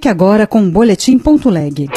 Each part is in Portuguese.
Fique agora com o Boletim.leg.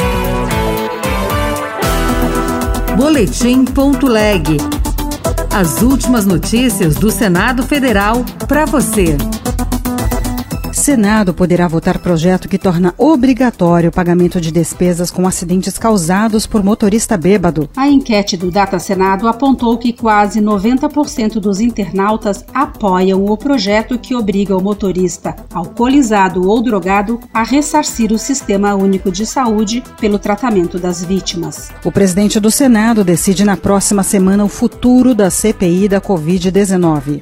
Boletim.leg. As últimas notícias do Senado Federal para você. Senado poderá votar projeto que torna obrigatório o pagamento de despesas com acidentes causados por motorista bêbado. A enquete do Data Senado apontou que quase 90% dos internautas apoiam o projeto que obriga o motorista alcoolizado ou drogado a ressarcir o Sistema Único de Saúde pelo tratamento das vítimas. O presidente do Senado decide na próxima semana o futuro da CPI da Covid-19.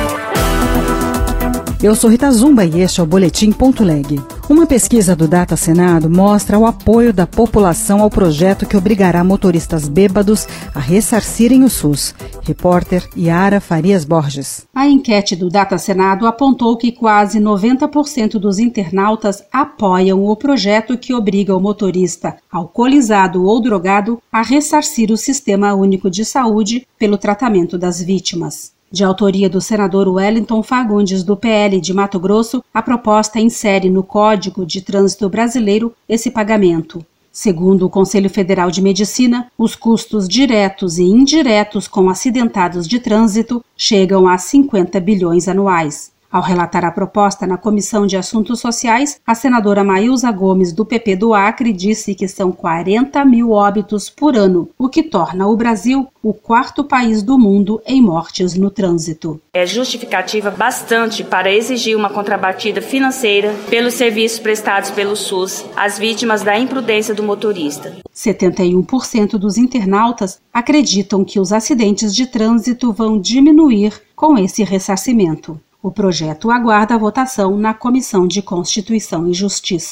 Eu sou Rita Zumba e este é o Boletim.leg. Uma pesquisa do Data Senado mostra o apoio da população ao projeto que obrigará motoristas bêbados a ressarcirem o SUS. Repórter Yara Farias Borges. A enquete do Data Senado apontou que quase 90% dos internautas apoiam o projeto que obriga o motorista alcoolizado ou drogado a ressarcir o Sistema Único de Saúde pelo tratamento das vítimas. De autoria do senador Wellington Fagundes, do PL de Mato Grosso, a proposta insere no Código de Trânsito Brasileiro esse pagamento. Segundo o Conselho Federal de Medicina, os custos diretos e indiretos com acidentados de trânsito chegam a 50 bilhões anuais. Ao relatar a proposta na Comissão de Assuntos Sociais, a senadora Maílza Gomes, do PP do Acre, disse que são 40 mil óbitos por ano, o que torna o Brasil o quarto país do mundo em mortes no trânsito. É justificativa bastante para exigir uma contrapartida financeira pelos serviços prestados pelo SUS às vítimas da imprudência do motorista. 71% dos internautas acreditam que os acidentes de trânsito vão diminuir com esse ressarcimento. O projeto aguarda a votação na Comissão de Constituição e Justiça.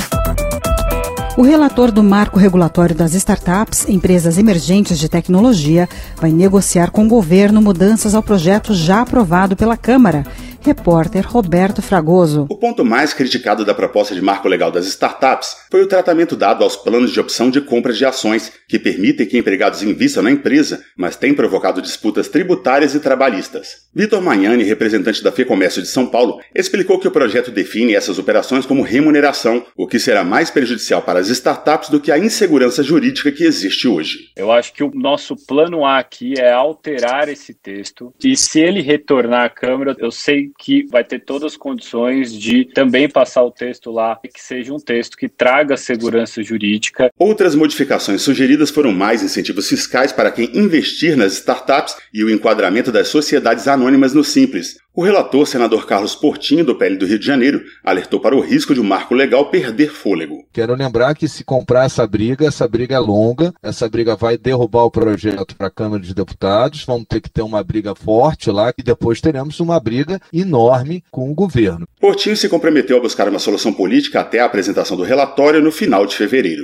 O relator do Marco Regulatório das Startups, empresas emergentes de tecnologia, vai negociar com o governo mudanças ao projeto já aprovado pela Câmara. Repórter Roberto Fragoso. O ponto mais criticado da proposta de marco legal das startups foi o tratamento dado aos planos de opção de compra de ações, que permitem que empregados invistam na empresa, mas tem provocado disputas tributárias e trabalhistas. Vitor Magnani, representante da FEComércio de São Paulo, explicou que o projeto define essas operações como remuneração, o que será mais prejudicial para as startups do que a insegurança jurídica que existe hoje. Eu acho que o nosso plano A aqui é alterar esse texto, e se ele retornar à Câmara, eu sei que vai ter todas as condições de também passar o texto lá, que seja um texto que traga segurança jurídica. Outras modificações sugeridas foram mais incentivos fiscais para quem investir nas startups e o enquadramento das sociedades anônimas no Simples. O relator, senador Carlos Portinho, do PL do Rio de Janeiro, alertou para o risco de um marco legal perder fôlego. Quero lembrar que se comprar essa briga é longa, essa briga vai derrubar o projeto para a Câmara de Deputados, vamos ter que ter uma briga forte lá e depois teremos uma briga enorme com o governo. Portinho se comprometeu a buscar uma solução política até a apresentação do relatório no final de fevereiro.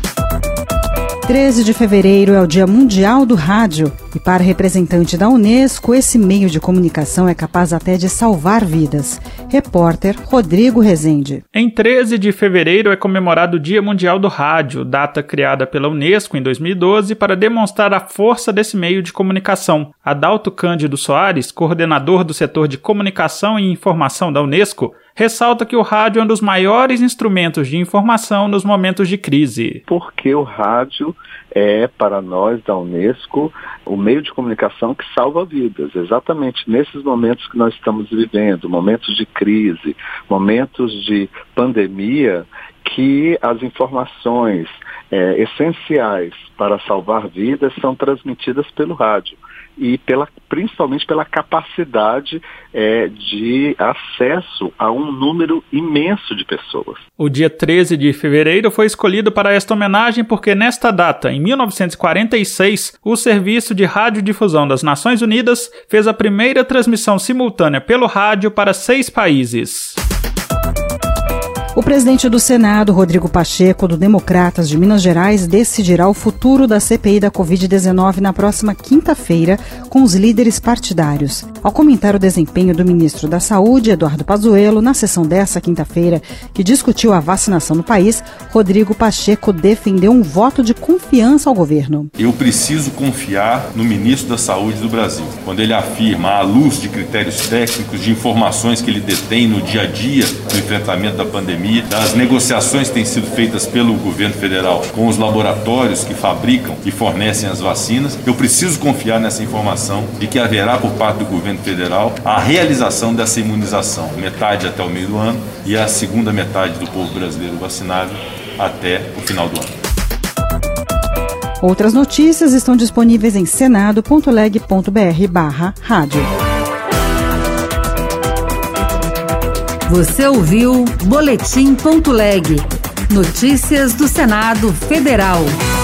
13 de fevereiro é o Dia Mundial do Rádio e para representante da Unesco, esse meio de comunicação é capaz até de salvar vidas. Repórter Rodrigo Rezende. Em 13 de fevereiro é comemorado o Dia Mundial do Rádio, data criada pela Unesco em 2012 para demonstrar a força desse meio de comunicação. Adalto Cândido Soares, coordenador do setor de comunicação e informação da Unesco, ressalta que o rádio é um dos maiores instrumentos de informação nos momentos de crise. Porque o rádio é, para nós da Unesco, o meio de comunicação que salva vidas. Exatamente nesses momentos que nós estamos vivendo, momentos de crise, momentos de pandemia, que as informações essenciais para salvar vidas são transmitidas pelo rádio. E principalmente pela capacidade de acesso a um número imenso de pessoas. O dia 13 de fevereiro foi escolhido para esta homenagem porque nesta data, em 1946, o Serviço de Radiodifusão das Nações Unidas fez a primeira transmissão simultânea pelo rádio para 6 países. O presidente do Senado, Rodrigo Pacheco, do Democratas de Minas Gerais, decidirá o futuro da CPI da Covid-19 na próxima quinta-feira com os líderes partidários. Ao comentar o desempenho do ministro da Saúde, Eduardo Pazuello, na sessão dessa quinta-feira, que discutiu a vacinação no país, Rodrigo Pacheco defendeu um voto de confiança ao governo. Eu preciso confiar no ministro da Saúde do Brasil, quando ele afirma, à luz de critérios técnicos, de informações que ele detém no dia a dia do enfrentamento da pandemia, pandemia, das negociações que têm sido feitas pelo governo federal com os laboratórios que fabricam e fornecem as vacinas. Eu preciso confiar nessa informação de que haverá por parte do governo federal a realização dessa imunização, metade até o meio do ano e a segunda metade do povo brasileiro vacinável até o final do ano. Outras notícias estão disponíveis em senado.leg.br/rádio. Você ouviu Boletim.leg. Notícias do Senado Federal.